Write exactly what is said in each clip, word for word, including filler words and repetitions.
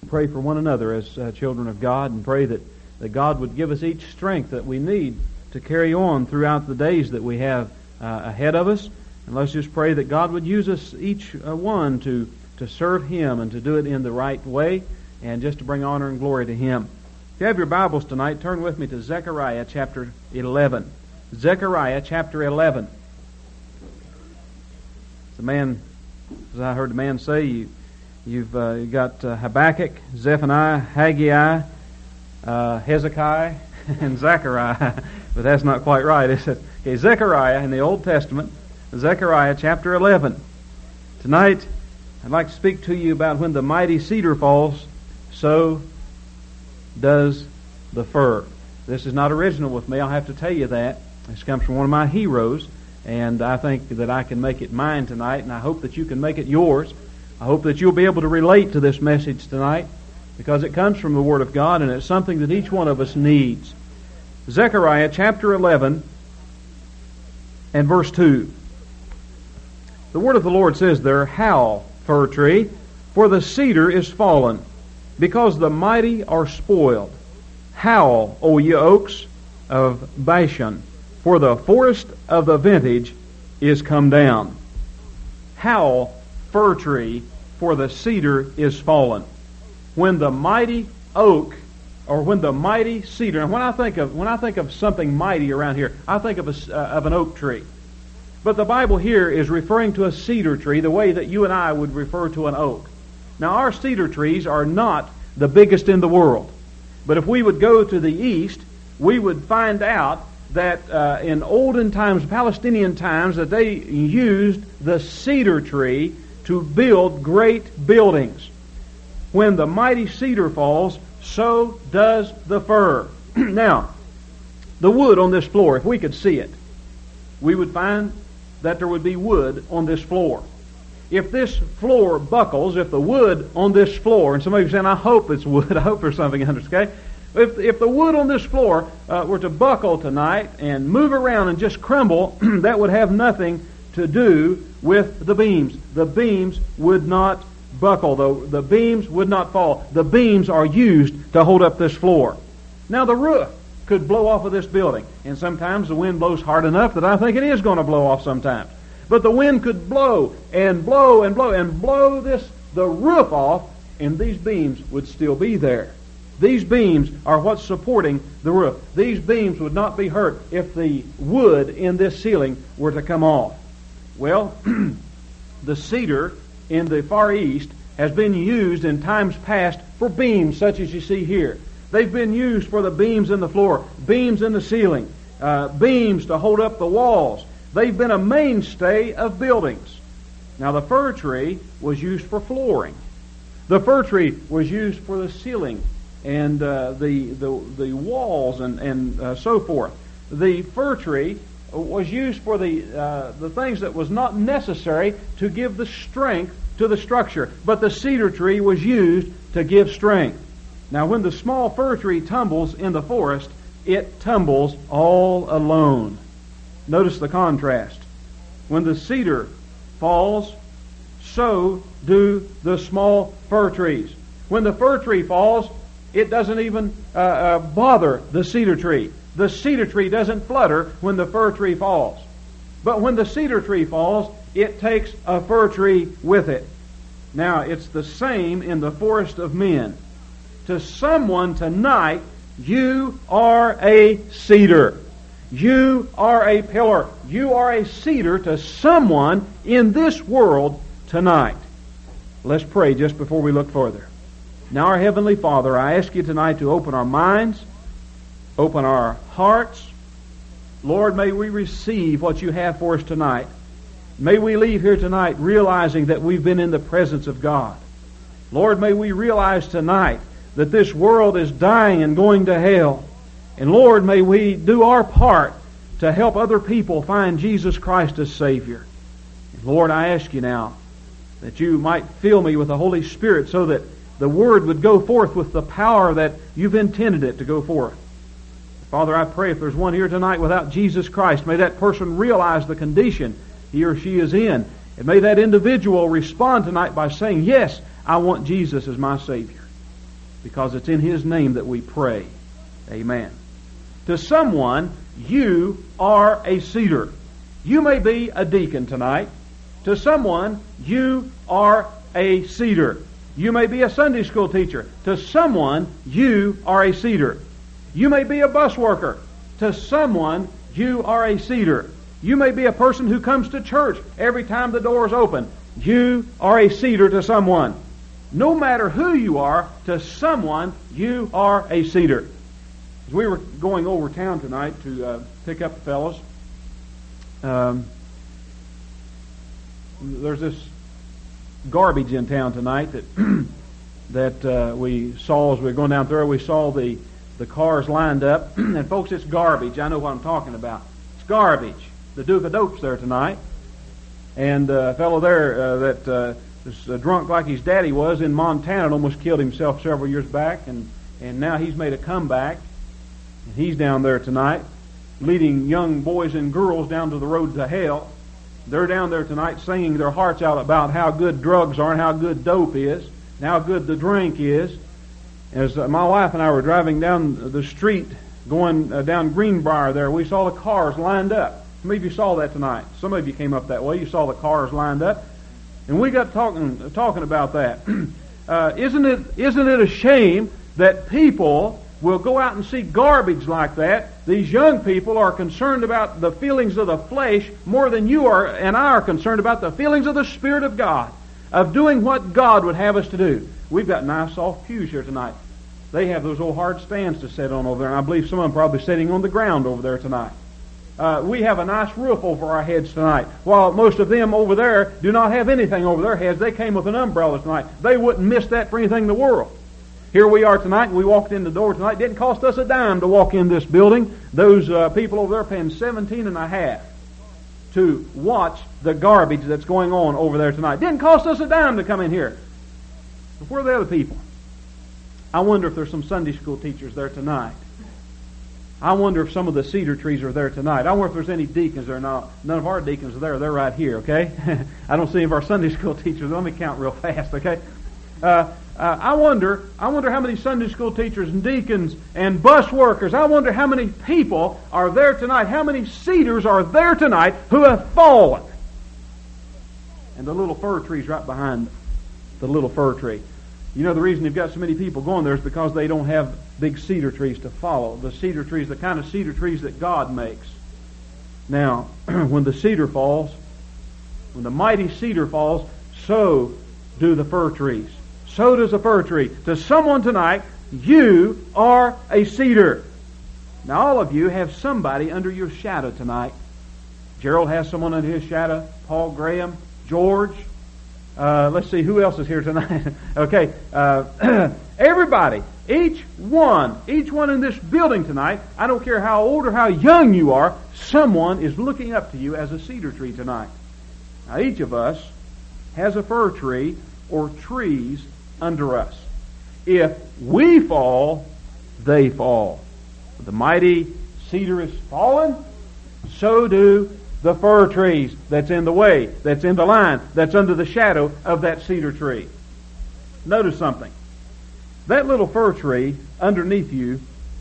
pray for one another as uh, children of God, and pray that, that God would give us each strength that we need to carry on throughout the days that we have uh, ahead of us. And let's just pray that God would use us each uh, one to, to serve Him and to do it in the right way and just to bring honor and glory to Him. If you have your Bibles tonight, turn with me to Zechariah chapter eleven. Zechariah chapter eleven. The man, as I heard the man say, you, you've uh, you got uh, Habakkuk, Zephaniah, Haggai, uh, Hezekiah, and Zechariah. But that's not quite right, is it? Okay, Zechariah in the Old Testament, Zechariah chapter eleven. Tonight, I'd like to speak to you about when the mighty cedar falls, so does the fir. This is not original with me, I'll have to tell you that. This comes from one of my heroes, and I think that I can make it mine tonight, and I hope that you can make it yours. I hope that you'll be able to relate to this message tonight, because it comes from the Word of God, and it's something that each one of us needs. Zechariah chapter eleven and verse two. The Word of the Lord says there, "Howl, fir tree, for the cedar is fallen, because the mighty are spoiled. Howl, O ye oaks of Bashan, for the forest of the vintage is come down." Howl, fir tree, for the cedar is fallen. When the mighty oak, or when the mighty cedar, and when I think of when I think of something mighty around here, I think of a, uh, of an oak tree. But the Bible here is referring to a cedar tree the way that you and I would refer to an oak. Now, our cedar trees are not the biggest in the world. But if we would go to the east, we would find out that uh, in olden times, Palestinian times, that they used the cedar tree to build great buildings. When the mighty cedar falls, so does the fir. Now, the wood on this floor, if we could see it, we would find that there would be wood on this floor. If this floor buckles, if the wood on this floor, and somebody saying, I hope it's wood, I hope there's something under it, okay? If, if the wood on this floor uh, were to buckle tonight and move around and just crumble, that would have nothing to do with the beams. The beams would not buckle. The, the beams would not fall. The beams are used to hold up this floor. Now the roof could blow off of this building, and sometimes the wind blows hard enough that I think it is going to blow off sometimes. But the wind could blow and blow and blow and blow this the roof off, and these beams would still be there. These beams are what's supporting the roof. These beams would not be hurt if the wood in this ceiling were to come off. Well, the cedar in the Far East has been used in times past for beams such as you see here. They've been used for the beams in the floor, beams in the ceiling, uh, beams to hold up the walls. They've been a mainstay of buildings. Now, the fir tree was used for flooring. The fir tree was used for the ceiling and uh, the, the the walls and and uh, so forth. The fir tree was used for the uh, the things that was not necessary to give the strength to the structure, but the cedar tree was used to give strength. Now, when the small fir tree tumbles in the forest, it tumbles all alone. Notice the contrast. When the cedar falls, so do the small fir trees. When the fir tree falls, it doesn't even uh, uh, bother the cedar tree. The cedar tree doesn't flutter when the fir tree falls. But when the cedar tree falls, it takes a fir tree with it. Now, it's the same in the forest of men. To someone tonight, you are a cedar. You are a pillar. You are a cedar to someone in this world tonight. Let's pray just before we look further. Now, our Heavenly Father, I ask you tonight to open our minds, open our hearts. Lord, may we receive what you have for us tonight. May we leave here tonight realizing that we've been in the presence of God. Lord, may we realize tonight that this world is dying and going to hell. And Lord, may we do our part to help other people find Jesus Christ as Savior. And Lord, I ask you now that you might fill me with the Holy Spirit so that the Word would go forth with the power that you've intended it to go forth. Father, I pray if there's one here tonight without Jesus Christ, may that person realize the condition he or she is in. And may that individual respond tonight by saying, yes, I want Jesus as my Savior. because it's in His name that we pray. Amen. To someone, you are a cedar. You may be a deacon tonight. To someone, you are a cedar. You may be a Sunday school teacher. To someone, you are a cedar. You may be a bus worker. To someone, you are a cedar. You may be a person who comes to church every time the door is open. You are a cedar to someone. No matter who you are, to someone, you are a cedar. As we were going over town tonight to uh, pick up the fellows, um, there's this garbage in town tonight that that uh, we saw as we were going down through. We saw the, the cars lined up. And folks, it's garbage. I know what I'm talking about. It's garbage. The Duke of Dope's there tonight. And uh, a fellow there uh, that uh, was uh, drunk like his daddy was in Montana and almost killed himself several years back. And, and now he's made a comeback. And he's down there tonight leading young boys and girls down to the road to hell. They're down there tonight singing their hearts out about how good drugs are and how good dope is and how good the drink is. As uh, my wife and I were driving down the street going uh, down Greenbrier there, we saw the cars lined up. Some of you saw that tonight. Some of you came up that way. You saw the cars lined up. And we got talking talking about that. uh, isn't it isn't it a shame that people will go out and see garbage like that? These young people are concerned about the feelings of the flesh more than you are and I are concerned about the feelings of the Spirit of God, of doing what God would have us to do. We've got nice soft pews here tonight. They have those old hard stands to sit on over there, and I believe some of them probably sitting on the ground over there tonight. Uh, we have a nice roof over our heads tonight, while most of them over there do not have anything over their heads. They came with an umbrella tonight. They wouldn't miss that for anything in the world. Here we are tonight, and we walked in the door tonight. It didn't cost us a dime to walk in this building. Those uh, people over there paying seventeen and a half to watch the garbage that's going on over there tonight. It didn't cost us a dime to come in here. But where are the other people? I wonder if there's some Sunday school teachers there tonight. I wonder if some of the cedar trees are there tonight. I wonder if there's any deacons there. No, none of our deacons are there. They're right here, okay? I don't see any of our Sunday school teachers. Let me count real fast, okay? Uh, uh, I wonder, I wonder how many Sunday school teachers and deacons and bus workers, I wonder how many people are there tonight, how many cedars are there tonight who have fallen. And the little fir tree's right behind the little fir tree. You know the reason you've got so many people going there is because they don't have big cedar trees to follow. The cedar trees, the kind of cedar trees that God makes. Now, when the cedar falls, when the mighty cedar falls, so do the fir trees. So does the fir tree. To someone tonight, you are a cedar. Now all of you have somebody under your shadow tonight. Gerald has someone under his shadow. Paul Graham, George. Uh, let's see, who else is here tonight? Okay, uh, everybody, each one, each one in this building tonight, I don't care how old or how young you are, someone is looking up to you as a cedar tree tonight. Now each of us has a fir tree or trees under us. If we fall, they fall. The mighty cedar is fallen, so do the fir trees that's in the way, that's in the line, that's under the shadow of that cedar tree. Notice something. That little fir tree underneath you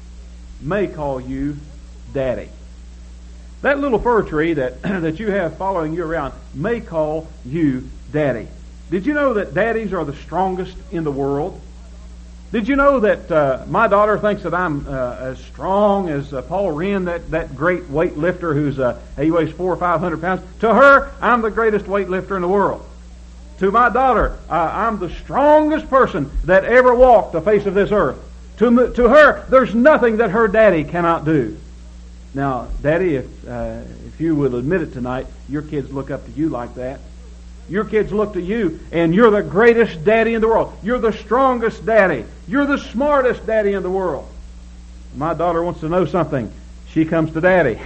may call you Daddy. That little fir tree that, that you have following you around may call you Daddy. Did you know that daddies are the strongest in the world? Did you know that uh, my daughter thinks that I'm uh, as strong as uh, Paul Wren, that, that great weightlifter who's uh, he weighs four or five hundred pounds? To her, I'm the greatest weightlifter in the world. To my daughter, uh, I'm the strongest person that ever walked the face of this earth. To to her, there's nothing that her daddy cannot do. Now, Daddy, if uh, if you will admit it tonight, your kids look up to you like that. Your kids look to you, and you're the greatest daddy in the world. You're the strongest daddy. You're the smartest daddy in the world. My daughter wants to know something. She comes to Daddy.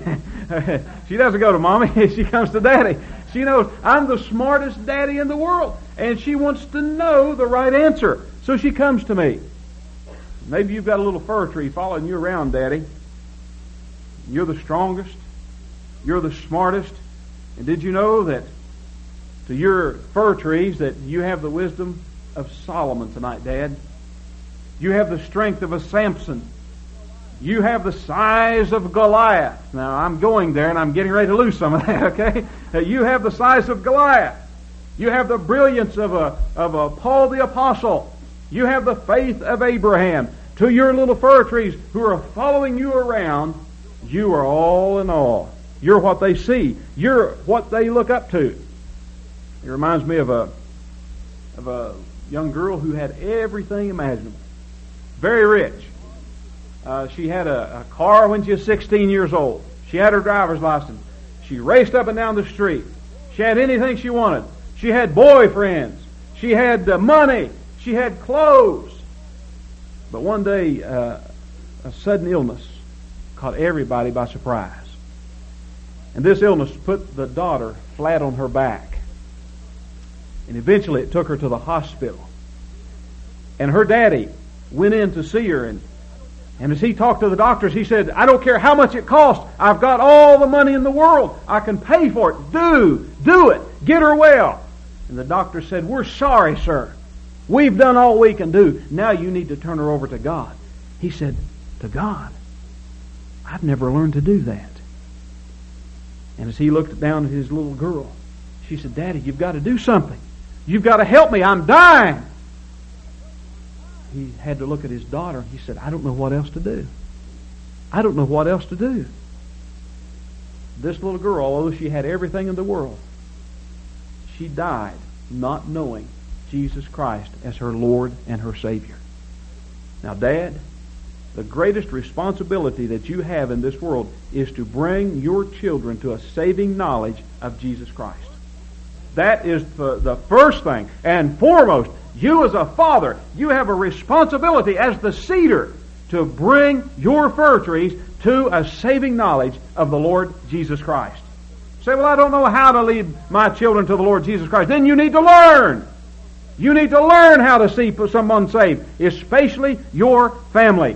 She doesn't go to Mommy. She comes to Daddy. She knows I'm the smartest daddy in the world, and she wants to know the right answer. So she comes to me. Maybe you've got a little fir tree following you around, Daddy. You're the strongest. You're the smartest. And did you know that to your fir trees that you have the wisdom of Solomon tonight, Dad? You have the strength of a Samson. You have the size of Goliath. Now, I'm going there and I'm getting ready to lose some of that, okay? You have the size of Goliath. You have the brilliance of a, of a Paul the Apostle. You have the faith of Abraham. To your little fir trees who are following you around, you are all in all. You're what they see. You're what they look up to. It reminds me of a of a young girl who had everything imaginable. Very rich. Uh, she had a, a car when she was sixteen years old. She had her driver's license. She raced up and down the street. She had anything she wanted. She had boyfriends. She had uh, money. She had clothes. But one day, uh, a sudden illness caught everybody by surprise. And this illness put the daughter flat on her back. And eventually it took her to the hospital. And her daddy went in to see her. And, and as he talked to the doctors, he said, I don't care how much it costs. I've got all the money in the world. I can pay for it. Do, do it. Get her well. And the doctor said, we're sorry, sir. We've done all we can do. Now you need to turn her over to God. He said, to God? I've never learned to do that. And as he looked down at his little girl, she said, Daddy, you've got to do something. You've got to help me. I'm dying. He had to look at his daughter. He said, I don't know what else to do. I don't know what else to do. This little girl, although she had everything in the world, she died not knowing Jesus Christ as her Lord and her Savior. Now, Dad, the greatest responsibility that you have in this world is to bring your children to a saving knowledge of Jesus Christ. That is the, the first thing and foremost. You as a father, you have a responsibility as the seeder to bring your fir trees to a saving knowledge of the Lord Jesus Christ. You say, well, I don't know how to lead my children to the Lord Jesus Christ. Then you need to learn. You need to learn how to see someone saved, especially your family.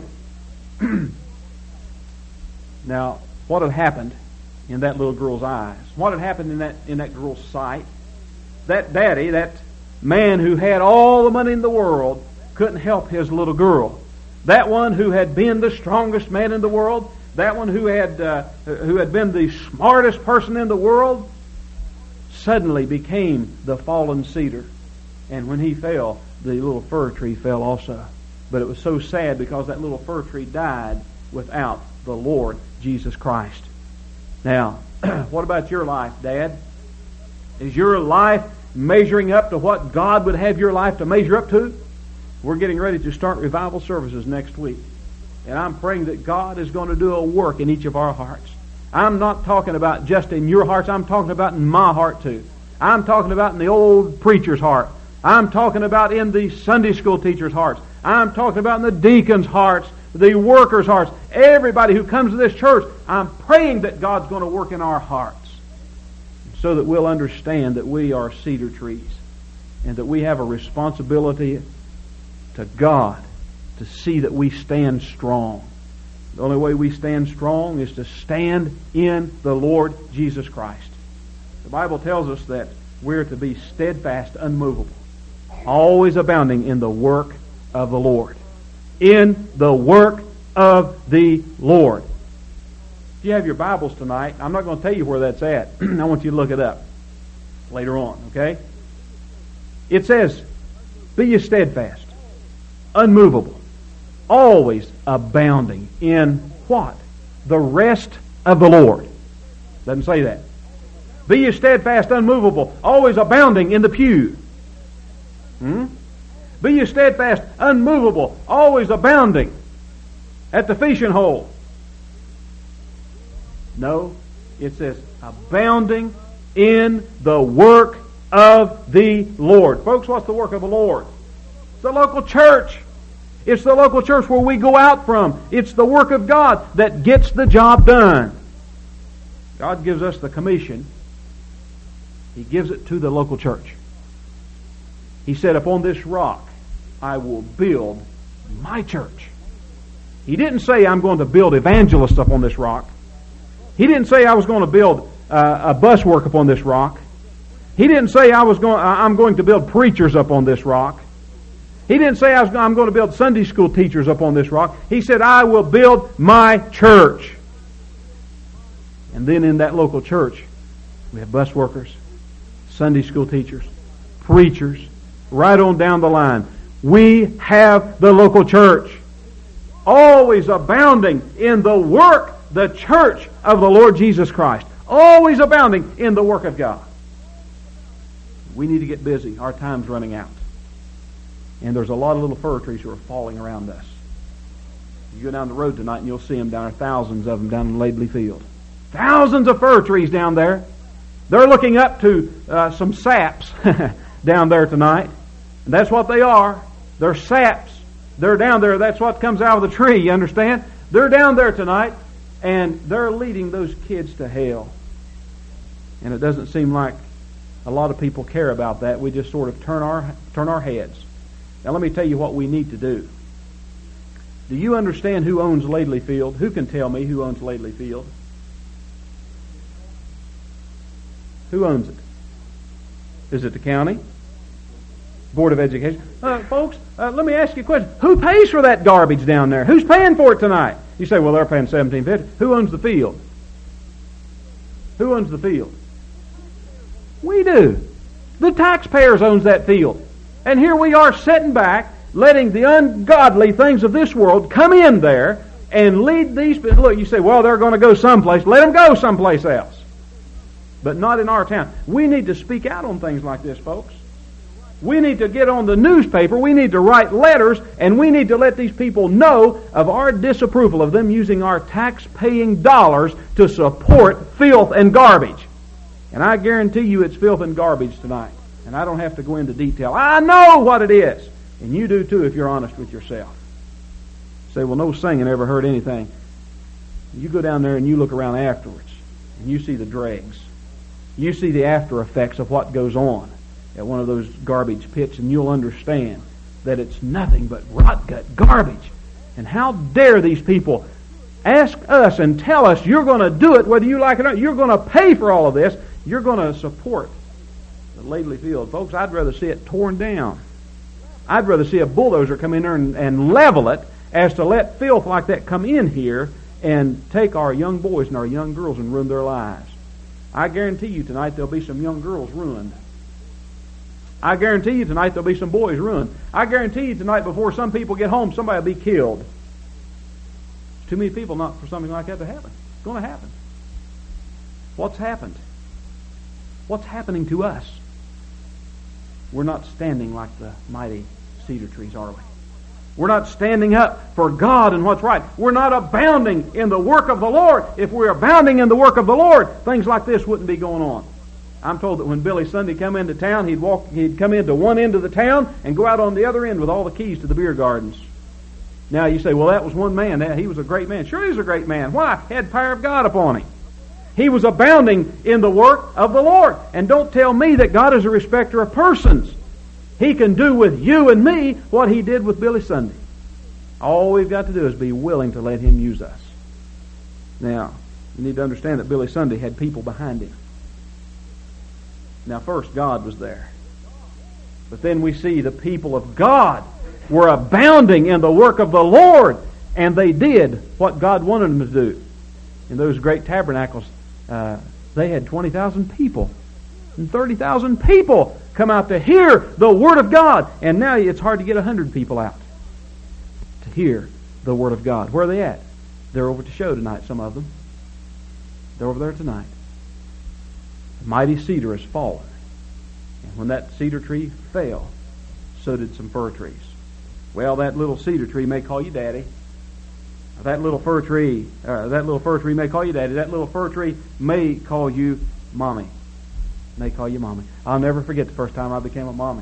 Now, what had happened in that little girl's eyes? What had happened in that in that girl's sight? That daddy, that man who had all the money in the world, couldn't help his little girl. That one who had been the strongest man in the world, that one who had uh, who had been the smartest person in the world, suddenly became the fallen cedar. And when he fell, the little fir tree fell also. But it was so sad because that little fir tree died without the Lord Jesus Christ. Now, what about your life, Dad? Is your life measuring up to what God would have your life to measure up to? We're getting ready to start revival services next week. And I'm praying that God is going to do a work in each of our hearts. I'm not talking about just in your hearts. I'm talking about in my heart too. I'm talking about in the old preacher's heart. I'm talking about in the Sunday school teacher's hearts. I'm talking about in the deacon's hearts, the workers' hearts. Everybody who comes to this church, I'm praying that God's going to work in our hearts so that we'll understand that we are cedar trees and that we have a responsibility to God to see that we stand strong. The only way we stand strong is to stand in the Lord Jesus Christ. The Bible tells us that we're to be steadfast, unmovable, always abounding in the work of the Lord. In the work of the Lord. If you have your Bibles tonight, I'm not going to tell you where that's at. I want you to look it up later on, okay? It says, be ye steadfast, unmovable, always abounding in what? The rest of the Lord. Doesn't say that. Be ye steadfast, unmovable, always abounding in the pew. Hmm? Be ye steadfast, unmovable, always abounding at the fishing hole. No, it says abounding in the work of the Lord. Folks, what's the work of the Lord? It's the local church. It's the local church where we go out from. It's the work of God that gets the job done. God gives us the commission. He gives it to the local church. He said, upon this rock I will build my church. He didn't say I'm going to build evangelists upon this rock. He didn't say I was going to build uh, a bus work upon this rock. He didn't say I was going. I'm going to build preachers upon this rock. He didn't say I was, I'm going to build Sunday school teachers up on this rock. He said, I will build my church. And then in that local church, we have bus workers, Sunday school teachers, preachers, right on down the line. We have the local church, always abounding in the work, the church of the Lord Jesus Christ. Always abounding in the work of God. We need to get busy. Our time's running out. And there's a lot of little fir trees who are falling around us. You go down the road tonight and you'll see them down there, thousands of them down in Laidley Field. Thousands of fir trees down there. They're looking up to uh, some saps down there tonight. And that's what they are. They're saps. They're down there. That's what comes out of the tree, you understand? They're down there tonight, and they're leading those kids to hell. And it doesn't seem like a lot of people care about that. We just sort of turn our turn our heads. Now let me tell you what we need to do. Do you understand who owns Laidley Field? Who can tell me who owns Laidley Field? Who owns it? Is it the county? Board of Education? Uh, folks, uh, let me ask you a question. Who pays for that garbage down there? Who's paying for it tonight? You say, well, they're paying seventeen fifty. Who owns the field? Who owns the field? We do. The taxpayers owns that field. And here we are sitting back, letting the ungodly things of this world come in there and lead these people. Look, you say, well, they're going to go someplace. Let them go someplace else. But not in our town. We need to speak out on things like this, folks. We need to get on the newspaper. We need to write letters, and we need to let these people know of our disapproval of them using our tax-paying dollars to support filth and garbage. And I guarantee you it's filth and garbage tonight. And I don't have to go into detail. I know what it is. And you do too if you're honest with yourself. Say, well, no singing ever hurt anything. You go down there and you look around afterwards, and you see the dregs. You see the after effects of what goes on at one of those garbage pits, and you'll understand that it's nothing but rot gut garbage. And how dare these people ask us and tell us you're going to do it whether you like it or not. You're going to pay for all of this. You're going to support the Laidley Field. Folks, I'd rather see it torn down. I'd rather see a bulldozer come in there and, and level it as to let filth like that come in here and take our young boys and our young girls and ruin their lives. I guarantee you tonight there'll be some young girls ruined. I guarantee you tonight there'll be some boys ruined. I guarantee you tonight before some people get home, somebody will be killed. There's too many people not for something like that to happen. It's going to happen. What's happened? What's happening to us? We're not standing like the mighty cedar trees, are we? We're not standing up for God and what's right. We're not abounding in the work of the Lord. If we're abounding in the work of the Lord, things like this wouldn't be going on. I'm told that when Billy Sunday come into town, he'd walk, he'd come into one end of the town and go out on the other end with all the keys to the beer gardens. Now you say, well, that was one man. He was a great man. Sure, he was a great man. Why? He had the power of God upon him. He was abounding in the work of the Lord. And don't tell me that God is a respecter of persons. He can do with you and me what He did with Billy Sunday. All we've got to do is be willing to let Him use us. Now, you need to understand that Billy Sunday had people behind him. Now, first, God was there. But then we see the people of God were abounding in the work of the Lord. And they did what God wanted them to do. In those great tabernacles, uh, they had twenty thousand people. And thirty thousand people come out to hear the Word of God. And now it's hard to get one hundred people out to hear the Word of God. Where are they at? They're over at the show tonight, some of them. They're over there tonight. The mighty cedar has fallen. And when that cedar tree fell, so did some fir trees. Well, that little cedar tree may call you daddy. That little fir tree, uh, that little fir tree may call you daddy. That little fir tree may call you mommy. May call you mommy. I'll never forget the first time I became a mommy.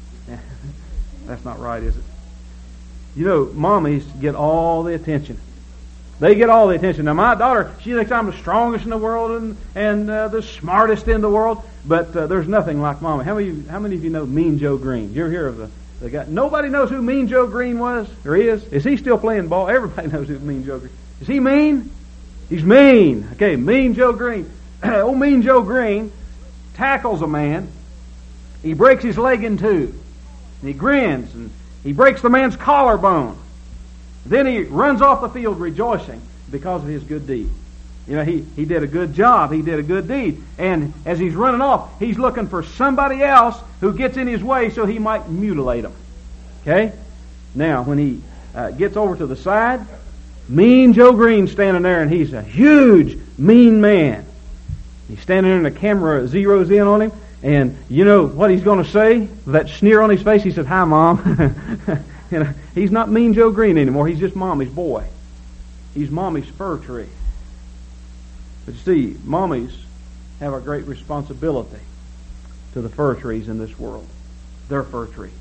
That's not right, is it? You know, mommies get all the attention. They get all the attention. Now, my daughter, she thinks I'm the strongest in the world and and uh, the smartest in the world. But uh, there's nothing like mommy. How many? Of you, how many of you know Mean Joe Green? Did you ever hear of the? The guy? Nobody knows who Mean Joe Green was or is. Is he still playing ball? Everybody knows who Mean Joe Green. Is he mean? He's mean. Okay, Mean Joe Green. Old Mean Joe Green tackles a man. He breaks his leg in two. And he grins and He breaks the man's collarbone. Then he runs off the field rejoicing because of his good deed. You know, he, he did a good job. He did a good deed. And as he's running off, he's looking for somebody else who gets in his way so he might mutilate him. Okay? Now, when he uh, gets over to the side, Mean Joe Green's standing there, and he's a huge, mean man. He's standing there, and the camera zeroes in on him. And you know what he's going to say? With that sneer on his face, he said, "Hi, Mom." You know, he's not Mean Joe Green anymore. He's just Mommy's boy. He's Mommy's fir tree. But you see, mommies have a great responsibility to the fir trees in this world. They're fir trees.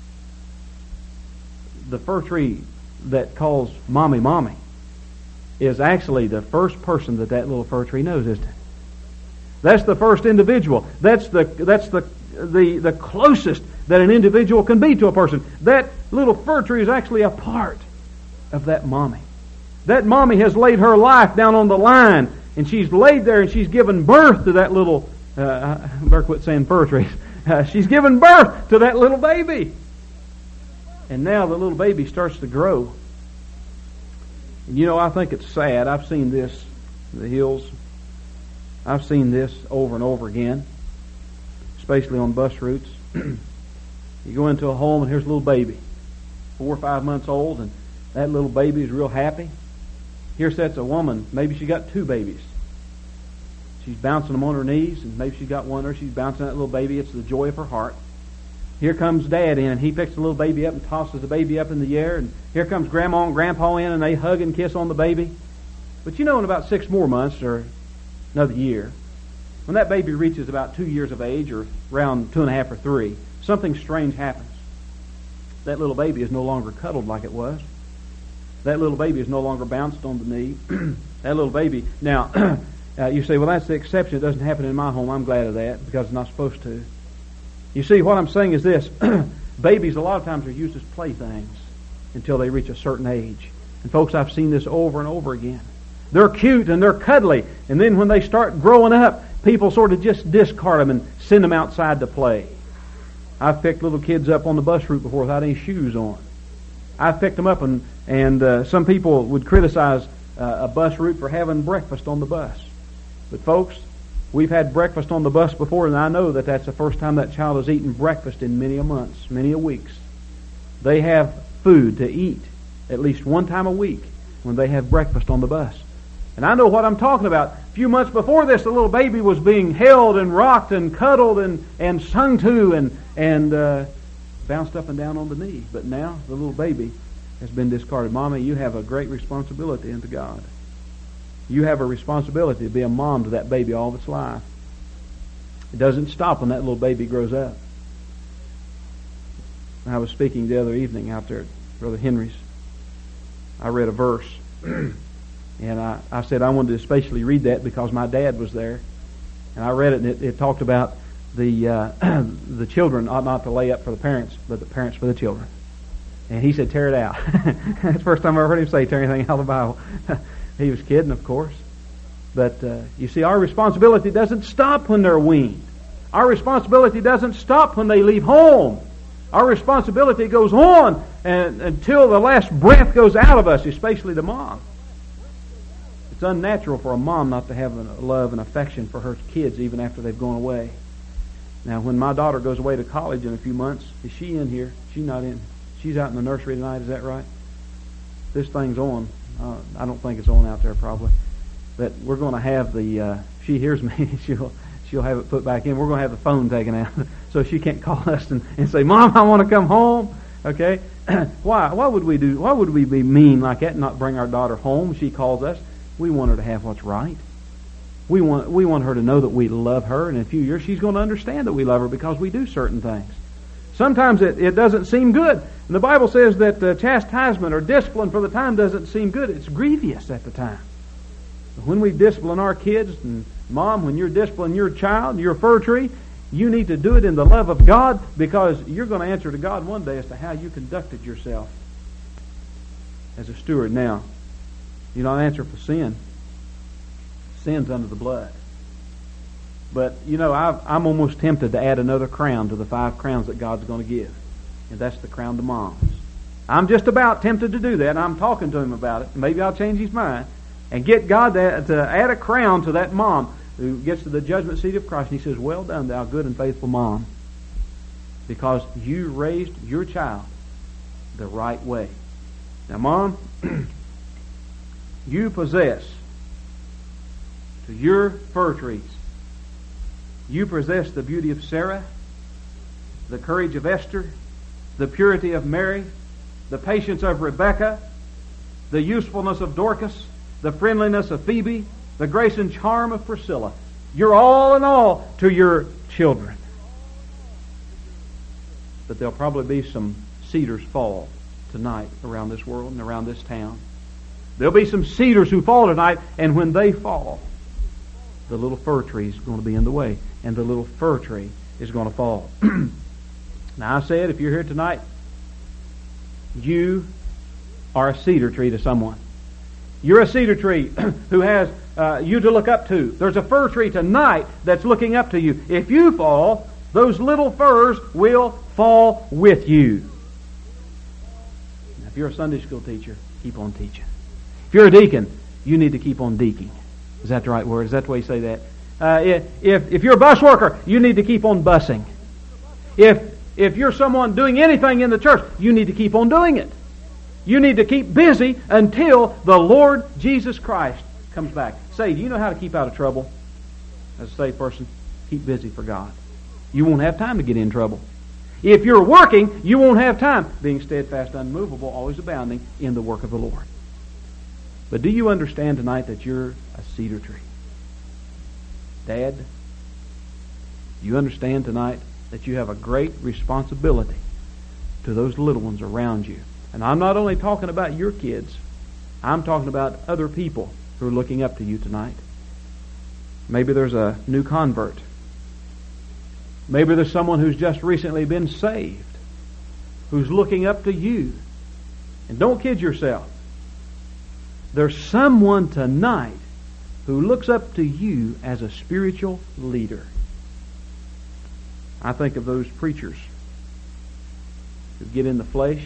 The fir tree that calls Mommy, Mommy is actually the first person that that little fir tree knows, isn't it? That's the first individual. That's the that's the the the closest that an individual can be to a person. That little fir tree is actually a part of that mommy. That mommy has laid her life down on the line, and she's laid there and she's given birth to that little, uh, I better quit saying fir trees. Uh, she's given birth to that little baby. And now the little baby starts to grow. And you know, I think it's sad. I've seen this in the hills. I've seen this over and over again, especially on bus routes. You go into a home and here's a little baby, four or five months old, and that little baby is real happy. Here sits a woman, maybe she got two babies. She's bouncing them on her knees, and maybe she's got one or she's bouncing that little baby. It's the joy of her heart. Here comes Dad in, and he picks the little baby up and tosses the baby up in the air, and here comes Grandma and Grandpa in, and they hug and kiss on the baby. But you know, in about six more months, or another year, when that baby reaches about two years of age, or around two and a half or three, something strange happens. That little baby is no longer cuddled like it was. That little baby is no longer bounced on the knee. That little baby, now, uh, you say, well, that's the exception. It doesn't happen in my home. I'm glad of that, because it's not supposed to. You see, what I'm saying is this. Babies, a lot of times, are used as playthings until they reach a certain age. And folks, I've seen this over and over again. They're cute and they're cuddly, and then when they start growing up, people sort of just discard them and send them outside to play. I've picked little kids up on the bus route before without any shoes on. I've picked them up, and, and uh, some people would criticize uh, a bus route for having breakfast on the bus. But folks, we've had breakfast on the bus before, and I know that that's the first time that child has eaten breakfast in many a months, many a weeks. They have food to eat at least one time a week when they have breakfast on the bus. And I know what I'm talking about. A few months before this, the little baby was being held and rocked and cuddled and, and sung to and, and uh, bounced up and down on the knee. But now the little baby has been discarded. Mommy, you have a great responsibility unto God. You have a responsibility to be a mom to that baby all of its life. It doesn't stop when that little baby grows up. I was speaking the other evening out there at Brother Henry's. I read a verse. And I, I said I wanted to especially read that because my dad was there. And I read it, and it, it talked about the uh, the children ought not to lay up for the parents, but the parents for the children. And he said, tear it out. That's the first time I ever heard him say tear anything out of the Bible. He was kidding, of course. But uh, you see, our responsibility doesn't stop when they're weaned. Our responsibility doesn't stop when they leave home. Our responsibility goes on and, until the last breath goes out of us, especially the mom. It's unnatural for a mom not to have a love and affection for her kids even after they've gone away. Now, when my daughter goes away to college in a few months, is she in here? She's not in. She's out in the nursery tonight, is that right? This thing's on. Uh, I don't think it's on out there probably. But we're going to have the, uh, if she hears me, she'll she'll have it put back in. We're going to have the phone taken out so she can't call us and, and say, Mom, I want to come home. Okay? Why? Why would we do, why would we be mean like that and not bring our daughter home? She calls us. We want her to have what's right. We want we want her to know that we love her, and in a few years she's going to understand that we love her because we do certain things. Sometimes it, it doesn't seem good. And the Bible says that uh, chastisement or discipline for the time doesn't seem good. It's grievous at the time. But when we discipline our kids, and Mom, when you're disciplining your child, your fir tree, you need to do it in the love of God, because you're going to answer to God one day as to how you conducted yourself as a steward. Now, you don't answer for sin. Sin's under the blood. But, you know, I've, I'm almost tempted to add another crown to the five crowns that God's going to give. And that's the crown to moms. I'm just about tempted to do that, and I'm talking to him about it. Maybe I'll change his mind and get God to, to add a crown to that mom who gets to the judgment seat of Christ. And he says, well done, thou good and faithful mom, because you raised your child the right way. Now, Mom, you possess to your fir trees, you possess the beauty of Sarah, the courage of Esther, the purity of Mary, the patience of Rebecca, the usefulness of Dorcas, the friendliness of Phoebe, the grace and charm of Priscilla. You're all in all to your children. But there'll probably be some cedars fall tonight around this world and around this town. There'll be some cedars who fall tonight, and when they fall, the little fir tree is going to be in the way, and the little fir tree is going to fall. Now, I said, if you're here tonight, you are a cedar tree to someone. You're a cedar tree who has uh, you to look up to. There's a fir tree tonight that's looking up to you. If you fall, those little firs will fall with you. Now, if you're a Sunday school teacher, keep on teaching. If you're a deacon, you need to keep on deaking. Is that the right word? Is that the way you say that? Uh, if if you're a bus worker, you need to keep on busing. If if you're someone doing anything in the church, you need to keep on doing it. You need to keep busy until the Lord Jesus Christ comes back. Say, do you know how to keep out of trouble? As a saved person, keep busy for God. You won't have time to get in trouble. If you're working, you won't have time. Being steadfast, unmovable, always abounding in the work of the Lord. But do you understand tonight that you're a cedar tree? Dad, you understand tonight that you have a great responsibility to those little ones around you. And I'm not only talking about your kids, I'm talking about other people who are looking up to you tonight. Maybe there's a new convert. Maybe there's someone who's just recently been saved, who's looking up to you. And don't kid yourself. There's someone tonight who looks up to you as a spiritual leader. I think of those preachers who get in the flesh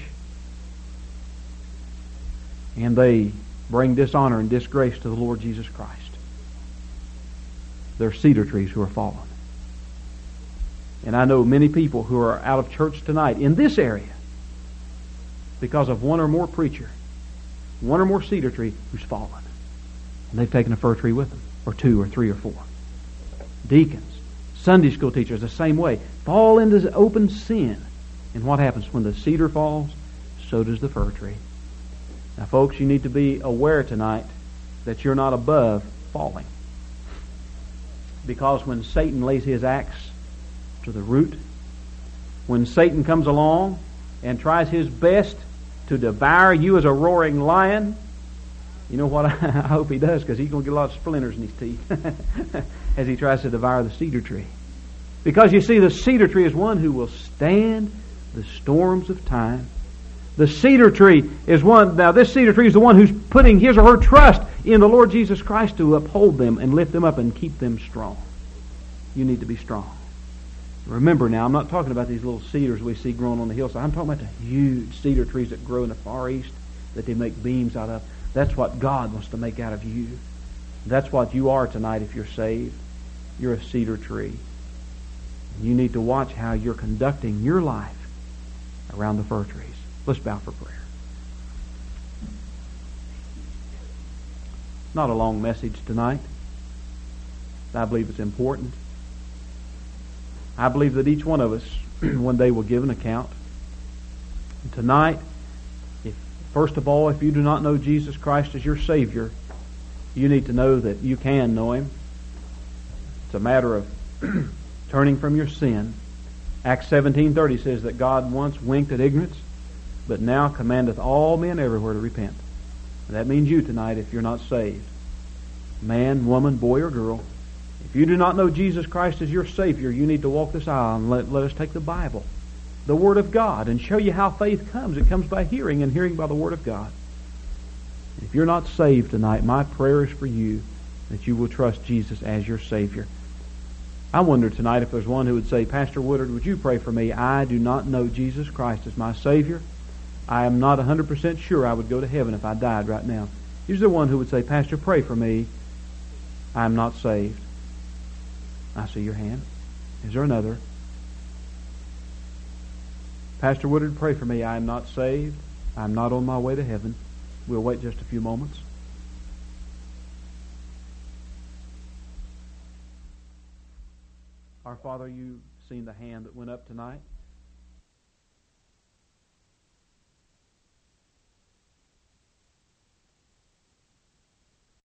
and they bring dishonor and disgrace to the Lord Jesus Christ. They're cedar trees who are fallen. And I know many people who are out of church tonight in this area because of one or more preacher, one or more cedar tree who's fallen. And they've taken a fir tree with them, or two, or three, or four. Deacons, Sunday school teachers, the same way, fall into open sin. And what happens when the cedar falls? So does the fir tree. Now, folks, you need to be aware tonight that you're not above falling. Because when Satan lays his axe to the root, when Satan comes along and tries his best to devour you as a roaring lion, you know what? I hope he does, because he's going to get a lot of splinters in his teeth as he tries to devour the cedar tree. Because you see, the cedar tree is one who will stand the storms of time. The cedar tree is one, now this cedar tree is the one who's putting his or her trust in the Lord Jesus Christ to uphold them and lift them up and keep them strong. You need to be strong. Remember now, I'm not talking about these little cedars we see growing on the hillside. I'm talking about the huge cedar trees that grow in the Far East that they make beams out of. That's what God wants to make out of you. That's what you are tonight if you're saved. You're a cedar tree. You need to watch how you're conducting your life around the fir trees. Let's bow for prayer. Not a long message tonight. I believe it's important. I believe that each one of us one day will give an account. And tonight, if, first of all, if you do not know Jesus Christ as your Savior, you need to know that you can know Him. It's a matter of turning from your sin. Acts seventeen thirty says that God once winked at ignorance, but now commandeth all men everywhere to repent. And that means you tonight if you're not saved. Man, woman, boy, or girl. If you do not know Jesus Christ as your Savior, you need to walk this aisle and let, let us take the Bible, the Word of God, and show you how faith comes. It comes by hearing, and hearing by the Word of God. If you're not saved tonight, my prayer is for you that you will trust Jesus as your Savior. I wonder tonight if there's one who would say, Pastor Woodard, would you pray for me? I do not know Jesus Christ as my Savior. I am not one hundred percent sure I would go to heaven if I died right now. Is there one who would say, Pastor, pray for me. I am not saved. I see your hand. Is there another? Pastor Woodard, pray for me. I am not saved. I am not on my way to heaven. We'll wait just a few moments. Our Father, you've seen the hand that went up tonight.